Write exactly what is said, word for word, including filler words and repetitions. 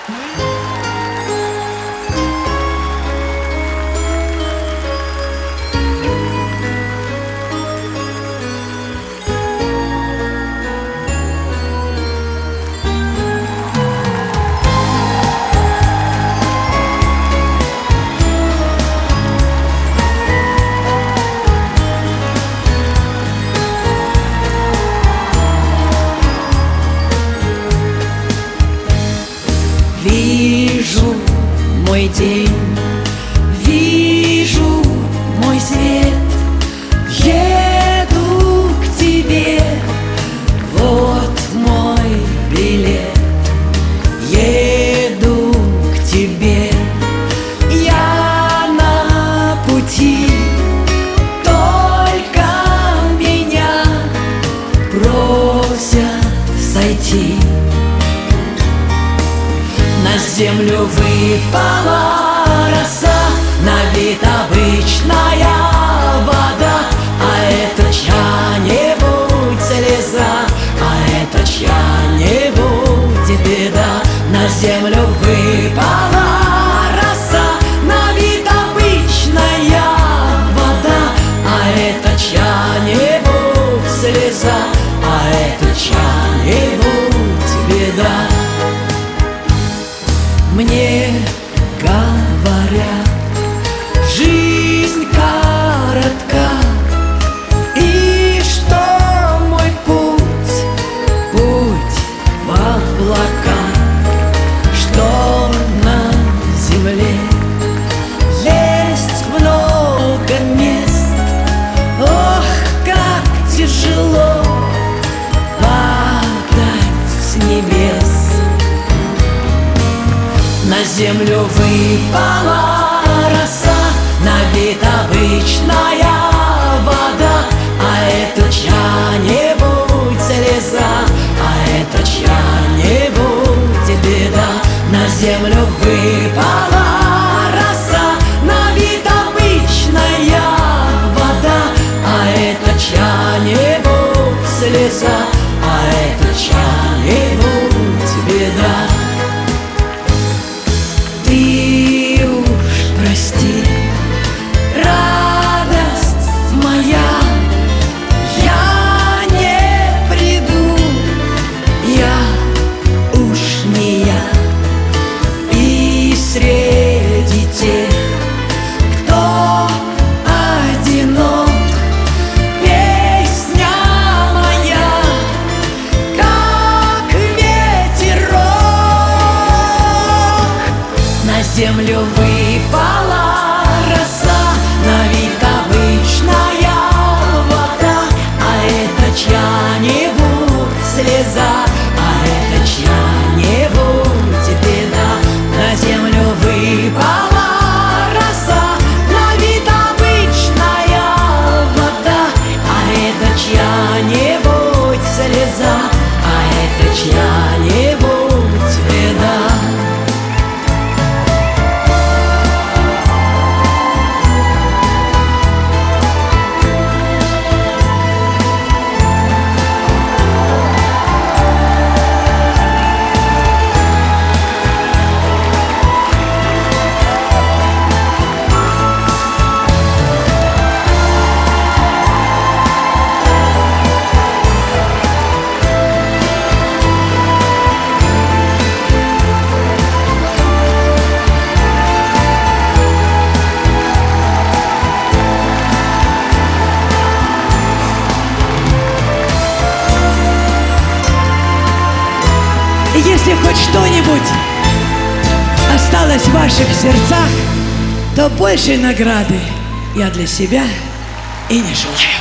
Вижу мой день, вижу мой свет, еду к тебе, вот мой билет. Еду к тебе, я на пути, только меня просят сойти. На землю выпала роса, на вид обычная вода, а это чья-нибудь слеза, а это чья-нибудь беда. На землю выпала роса, на вид обычная вода, а это чья-нибудь слеза, а это чья-нибудь беда. Мне говорят, жизнь коротка, и что мой путь, путь в облака, что на земле есть много мест. Ох, как тяжело падать с небес. На землю выпала роса, на вид обычная вода, а это чья-нибудь слеза, а это чья-нибудь беда. На землю выпала роса, на вид обычная вода, а это чья-нибудь слеза, а это чья-нибудь беда. Ты уж прости, радость моя, я не приду, я уж не я. И среди тех, кто одинок, песня моя, как ветерок. На землю выпала роса, на вид обычная вода, а это чья-нибудь слеза, а это чья-нибудь беда. На землю выпала роса, на вид обычная вода, а это чья-нибудь слеза, а это чья-нибудь беда. Если хоть что-нибудь осталось в ваших сердцах, то большей награды я для себя и не желаю.